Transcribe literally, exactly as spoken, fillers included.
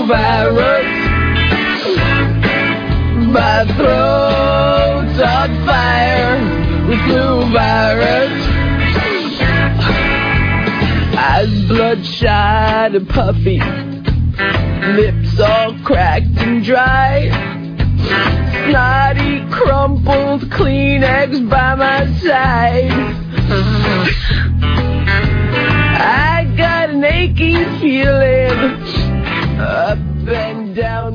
virus. My throat's on fire with flu virus. Eyes bloodshot and puffy, lips all cracked and dry. Snotty, crumpled Kleenex by my side. I got an aching feeling up and down